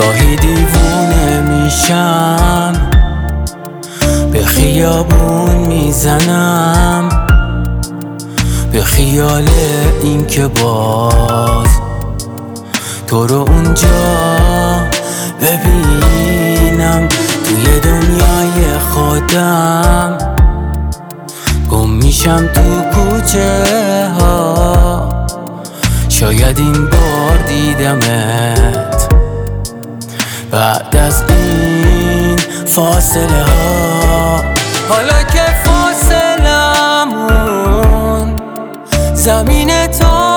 گاهی دیوونه میشم، به خیابون میزنم، به خیال این که باز تو رو اونجا ببینم. توی دنیای خودم گم میشم تو کوچه ها، شاید این بار دیدمت بعد از این فاصله ها. حالا که فاصلمون زمین تا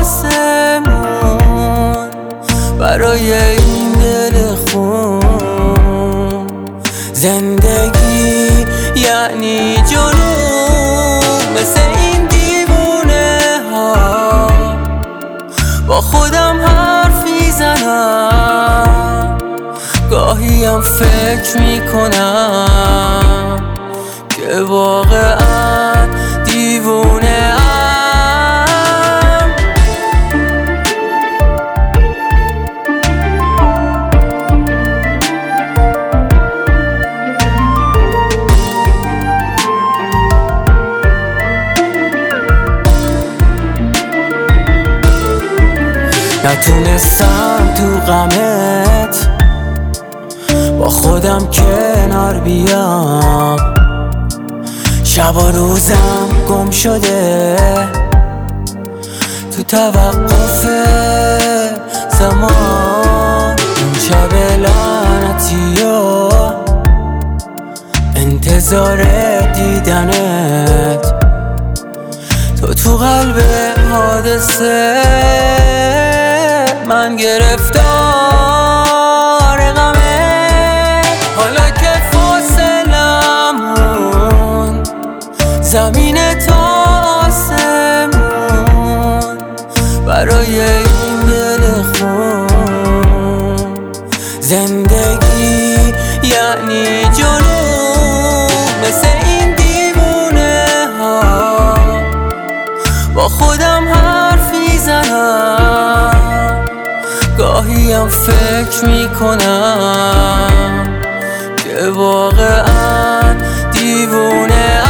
آسمون، برای این دل خون زندگی یعنی جنون. مثل این دیوونه ها با خودم حرفی زنم، گاهی هم فکر میکنم که واقعا دیوونه ام. نتونستم تو غمت با خودم کنار بیام، شب و روزم گم شده تو توقف زمان. اون شب لعنتی و انتظار دیدنت، تو قلب حادثه من گرفتار غمه. حالا که فاصلمون زمین تا آسمون، برای این دل خون زندگی یعنی جنون. مثل این دیوونه ها با خودم حرفی زنم، گاهی هم فکر میکنم که واقعا دیوونه